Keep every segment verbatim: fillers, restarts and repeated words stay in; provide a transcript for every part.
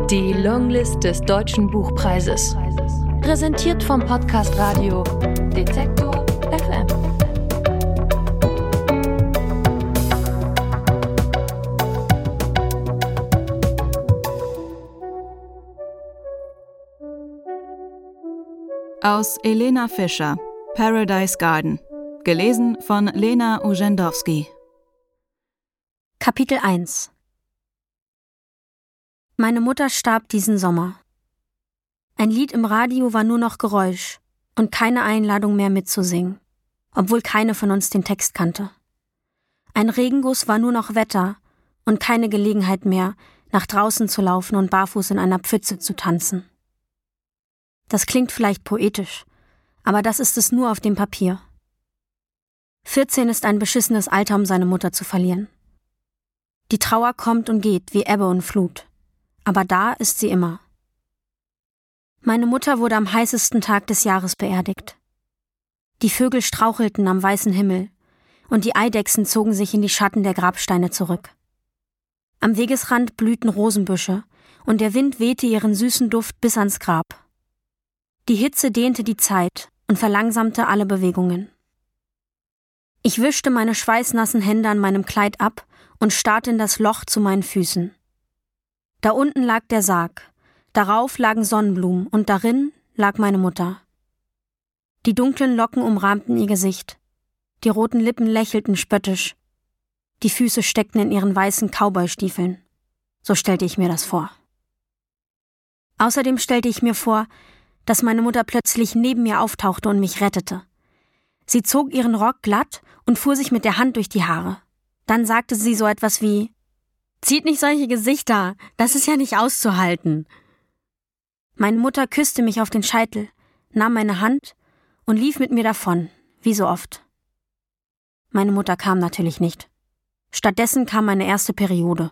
Die Longlist des Deutschen Buchpreises. Präsentiert vom Podcast Radio Detektor F M. Aus Elena Fischer, Paradise Garden. Gelesen von Lena Urzędowski. Kapitel eins. Meine Mutter starb diesen Sommer. Ein Lied im Radio war nur noch Geräusch und keine Einladung mehr mitzusingen, obwohl keine von uns den Text kannte. Ein Regenguss war nur noch Wetter und keine Gelegenheit mehr, nach draußen zu laufen und barfuß in einer Pfütze zu tanzen. Das klingt vielleicht poetisch, aber das ist es nur auf dem Papier. vierzehn ist ein beschissenes Alter, um seine Mutter zu verlieren. Die Trauer kommt und geht wie Ebbe und Flut. Aber da ist sie immer. Meine Mutter wurde am heißesten Tag des Jahres beerdigt. Die Vögel strauchelten am weißen Himmel und die Eidechsen zogen sich in die Schatten der Grabsteine zurück. Am Wegesrand blühten Rosenbüsche und der Wind wehte ihren süßen Duft bis ans Grab. Die Hitze dehnte die Zeit und verlangsamte alle Bewegungen. Ich wischte meine schweißnassen Hände an meinem Kleid ab und starrte in das Loch zu meinen Füßen. Da unten lag der Sarg, darauf lagen Sonnenblumen und darin lag meine Mutter. Die dunklen Locken umrahmten ihr Gesicht, die roten Lippen lächelten spöttisch, die Füße steckten in ihren weißen Cowboystiefeln. So stellte ich mir das vor. Außerdem stellte ich mir vor, dass meine Mutter plötzlich neben mir auftauchte und mich rettete. Sie zog ihren Rock glatt und fuhr sich mit der Hand durch die Haare. Dann sagte sie so etwas wie: »Zieht nicht solche Gesichter, das ist ja nicht auszuhalten.« Meine Mutter küsste mich auf den Scheitel, nahm meine Hand und lief mit mir davon, wie so oft. Meine Mutter kam natürlich nicht. Stattdessen kam meine erste Periode.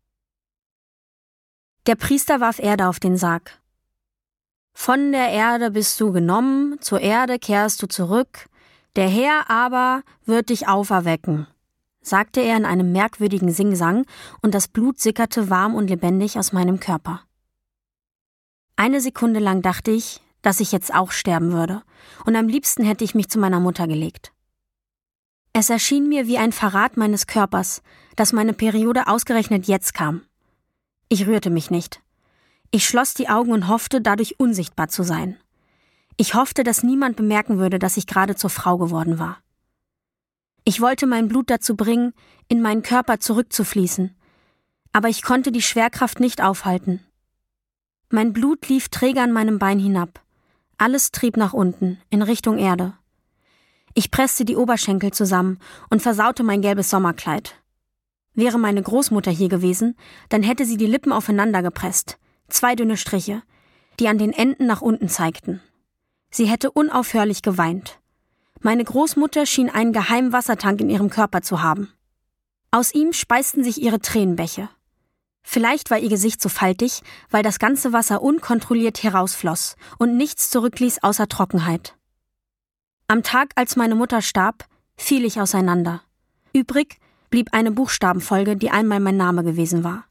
Der Priester warf Erde auf den Sarg. »Von der Erde bist du genommen, zur Erde kehrst du zurück, der Herr aber wird dich auferwecken«, sagte er in einem merkwürdigen Singsang, und das Blut sickerte warm und lebendig aus meinem Körper. Eine Sekunde lang dachte ich, dass ich jetzt auch sterben würde, und am liebsten hätte ich mich zu meiner Mutter gelegt. Es erschien mir wie ein Verrat meines Körpers, dass meine Periode ausgerechnet jetzt kam. Ich rührte mich nicht. Ich schloss die Augen und hoffte, dadurch unsichtbar zu sein. Ich hoffte, dass niemand bemerken würde, dass ich gerade zur Frau geworden war. Ich wollte mein Blut dazu bringen, in meinen Körper zurückzufließen, aber ich konnte die Schwerkraft nicht aufhalten. Mein Blut lief träge an meinem Bein hinab. Alles trieb nach unten, in Richtung Erde. Ich presste die Oberschenkel zusammen und versaute mein gelbes Sommerkleid. Wäre meine Großmutter hier gewesen, dann hätte sie die Lippen aufeinander gepresst, zwei dünne Striche, die an den Enden nach unten zeigten. Sie hätte unaufhörlich geweint. Meine Großmutter schien einen geheimen Wassertank in ihrem Körper zu haben. Aus ihm speisten sich ihre Tränenbäche. Vielleicht war ihr Gesicht so faltig, weil das ganze Wasser unkontrolliert herausfloss und nichts zurückließ außer Trockenheit. Am Tag, als meine Mutter starb, fiel ich auseinander. Übrig blieb eine Buchstabenfolge, die einmal mein Name gewesen war.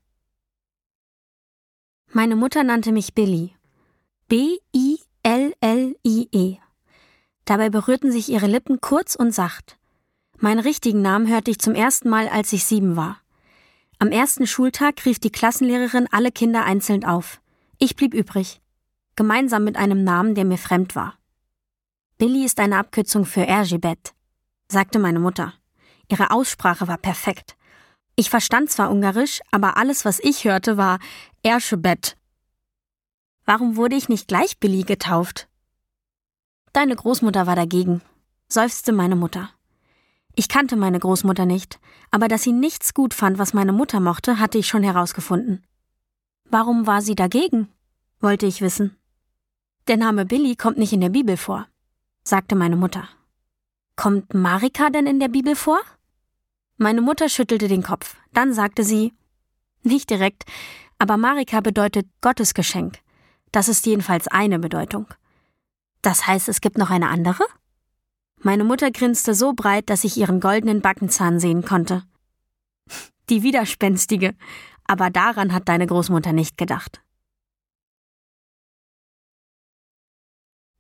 Meine Mutter nannte mich Billy. B I L L I E. Dabei berührten sich ihre Lippen kurz und sacht. Meinen richtigen Namen hörte ich zum ersten Mal, als ich sieben war. Am ersten Schultag rief die Klassenlehrerin alle Kinder einzeln auf. Ich blieb übrig, gemeinsam mit einem Namen, der mir fremd war. Billy ist eine Abkürzung für Erzsébet, sagte meine Mutter. Ihre Aussprache war perfekt. Ich verstand zwar Ungarisch, aber alles, was ich hörte, war Erzsébet. Warum wurde ich nicht gleich Billy getauft? Deine Großmutter war dagegen, seufzte meine Mutter. Ich kannte meine Großmutter nicht, aber dass sie nichts gut fand, was meine Mutter mochte, hatte ich schon herausgefunden. Warum war sie dagegen? Wollte ich wissen. Der Name Billy kommt nicht in der Bibel vor, sagte meine Mutter. Kommt Marika denn in der Bibel vor? Meine Mutter schüttelte den Kopf. Dann sagte sie, nicht direkt, aber Marika bedeutet Gottesgeschenk. Das ist jedenfalls eine Bedeutung. Das heißt, es gibt noch eine andere? Meine Mutter grinste so breit, dass ich ihren goldenen Backenzahn sehen konnte. Die Widerspenstige. Aber daran hat deine Großmutter nicht gedacht.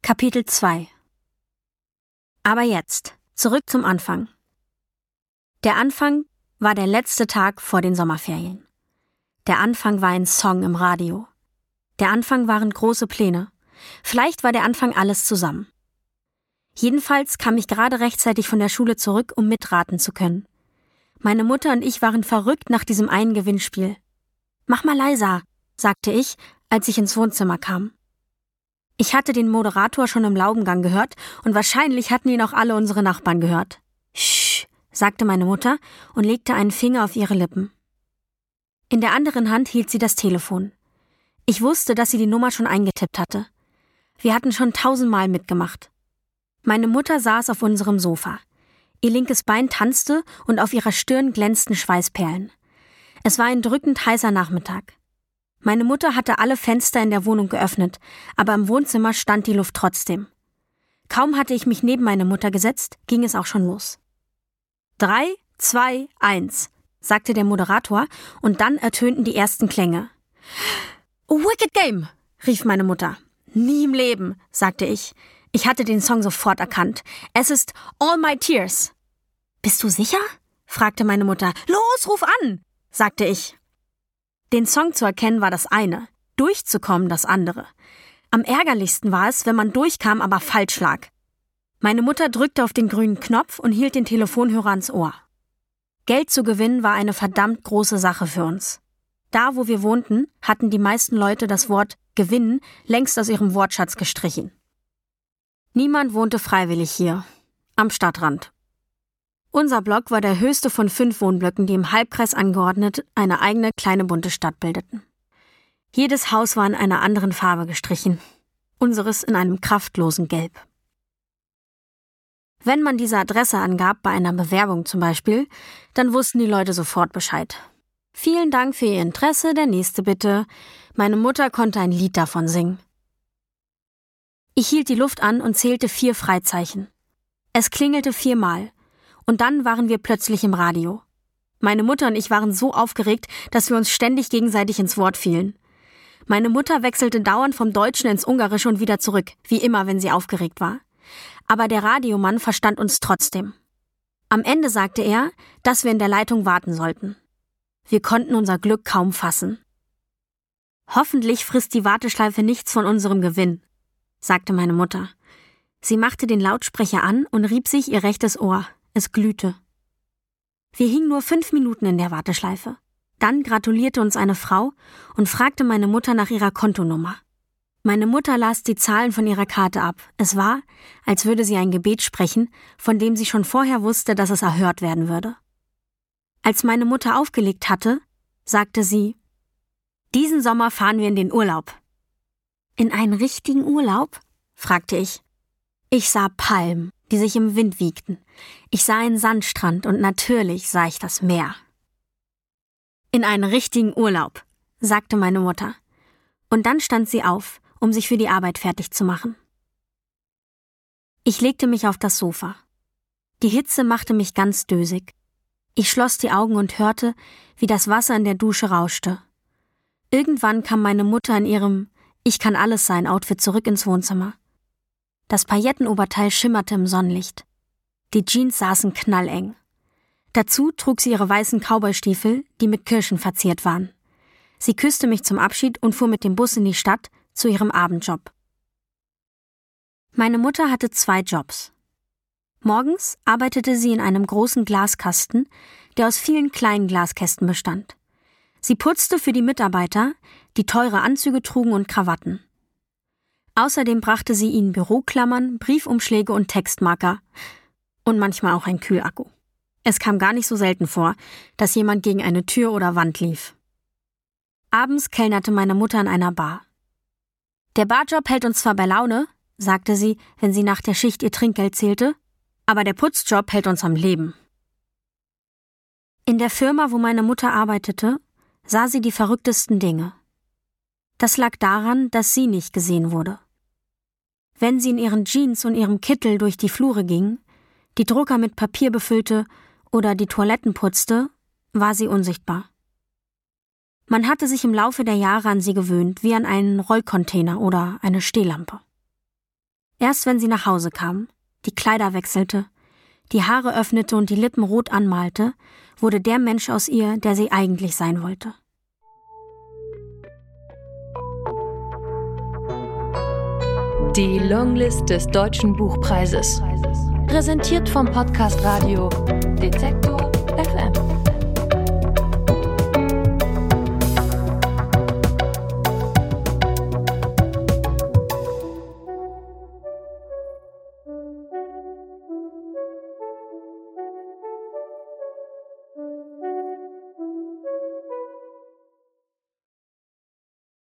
Kapitel zwei. Aber jetzt, zurück zum Anfang. Der Anfang war der letzte Tag vor den Sommerferien. Der Anfang war ein Song im Radio. Der Anfang waren große Pläne. Vielleicht war der Anfang alles zusammen. Jedenfalls kam ich gerade rechtzeitig von der Schule zurück, um mitraten zu können. Meine Mutter und ich waren verrückt nach diesem einen Gewinnspiel. »Mach mal leiser«, sagte ich, als ich ins Wohnzimmer kam. Ich hatte den Moderator schon im Laubengang gehört und wahrscheinlich hatten ihn auch alle unsere Nachbarn gehört. »Sch«, sagte meine Mutter und legte einen Finger auf ihre Lippen. In der anderen Hand hielt sie das Telefon. Ich wusste, dass sie die Nummer schon eingetippt hatte. Wir hatten schon tausendmal mitgemacht. Meine Mutter saß auf unserem Sofa. Ihr linkes Bein tanzte und auf ihrer Stirn glänzten Schweißperlen. Es war ein drückend heißer Nachmittag. Meine Mutter hatte alle Fenster in der Wohnung geöffnet, aber im Wohnzimmer stand die Luft trotzdem. Kaum hatte ich mich neben meine Mutter gesetzt, ging es auch schon los. Drei, zwei, eins, sagte der Moderator, und dann ertönten die ersten Klänge. Wicked Game, rief meine Mutter. Nie im Leben, sagte ich. Ich hatte den Song sofort erkannt. Es ist All My Tears. Bist du sicher? Fragte meine Mutter. Los, ruf an, sagte ich. Den Song zu erkennen war das eine, durchzukommen das andere. Am ärgerlichsten war es, wenn man durchkam, aber falsch lag. Meine Mutter drückte auf den grünen Knopf und hielt den Telefonhörer ans Ohr. Geld zu gewinnen war eine verdammt große Sache für uns. Da, wo wir wohnten, hatten die meisten Leute das Wort gewinnen längst aus ihrem Wortschatz gestrichen. Niemand wohnte freiwillig hier, am Stadtrand. Unser Block war der höchste von fünf Wohnblöcken, die im Halbkreis angeordnet eine eigene kleine bunte Stadt bildeten. Jedes Haus war in einer anderen Farbe gestrichen, unseres in einem kraftlosen Gelb. Wenn man diese Adresse angab, bei einer Bewerbung zum Beispiel, dann wussten die Leute sofort Bescheid. Vielen Dank für Ihr Interesse, der nächste bitte. Meine Mutter konnte ein Lied davon singen. Ich hielt die Luft an und zählte vier Freizeichen. Es klingelte viermal. Und dann waren wir plötzlich im Radio. Meine Mutter und ich waren so aufgeregt, dass wir uns ständig gegenseitig ins Wort fielen. Meine Mutter wechselte dauernd vom Deutschen ins Ungarische und wieder zurück, wie immer, wenn sie aufgeregt war. Aber der Radiomann verstand uns trotzdem. Am Ende sagte er, dass wir in der Leitung warten sollten. Wir konnten unser Glück kaum fassen. Hoffentlich frisst die Warteschleife nichts von unserem Gewinn, sagte meine Mutter. Sie machte den Lautsprecher an und rieb sich ihr rechtes Ohr. Es glühte. Wir hingen nur fünf Minuten in der Warteschleife. Dann gratulierte uns eine Frau und fragte meine Mutter nach ihrer Kontonummer. Meine Mutter las die Zahlen von ihrer Karte ab. Es war, als würde sie ein Gebet sprechen, von dem sie schon vorher wusste, dass es erhört werden würde. Als meine Mutter aufgelegt hatte, sagte sie, »Diesen Sommer fahren wir in den Urlaub.« »In einen richtigen Urlaub?« fragte ich. Ich sah Palmen, die sich im Wind wiegten. Ich sah einen Sandstrand und natürlich sah ich das Meer. »In einen richtigen Urlaub«, sagte meine Mutter. Und dann stand sie auf, um sich für die Arbeit fertig zu machen. Ich legte mich auf das Sofa. Die Hitze machte mich ganz dösig. Ich schloss die Augen und hörte, wie das Wasser in der Dusche rauschte. Irgendwann kam meine Mutter in ihrem Ich-kann-alles-sein-Outfit zurück ins Wohnzimmer. Das Paillettenoberteil schimmerte im Sonnenlicht. Die Jeans saßen knalleng. Dazu trug sie ihre weißen Cowboystiefel, die mit Kirschen verziert waren. Sie küsste mich zum Abschied und fuhr mit dem Bus in die Stadt zu ihrem Abendjob. Meine Mutter hatte zwei Jobs. Morgens arbeitete sie in einem großen Glaskasten, der aus vielen kleinen Glaskästen bestand. Sie putzte für die Mitarbeiter, die teure Anzüge trugen und Krawatten. Außerdem brachte sie ihnen Büroklammern, Briefumschläge und Textmarker und manchmal auch ein Kühlakku. Es kam gar nicht so selten vor, dass jemand gegen eine Tür oder Wand lief. Abends kellnerte meine Mutter in einer Bar. »Der Barjob hält uns zwar bei Laune«, sagte sie, wenn sie nach der Schicht ihr Trinkgeld zählte, »aber der Putzjob hält uns am Leben.« In der Firma, wo meine Mutter arbeitete, sah sie die verrücktesten Dinge. Das lag daran, dass sie nicht gesehen wurde. Wenn sie in ihren Jeans und ihrem Kittel durch die Flure ging, die Drucker mit Papier befüllte oder die Toiletten putzte, war sie unsichtbar. Man hatte sich im Laufe der Jahre an sie gewöhnt, wie an einen Rollcontainer oder eine Stehlampe. Erst wenn sie nach Hause kam, die Kleider wechselte, die Haare öffnete und die Lippen rot anmalte, wurde der Mensch aus ihr, der sie eigentlich sein wollte. Die Longlist des Deutschen Buchpreises. Präsentiert vom Podcast Radio Detektor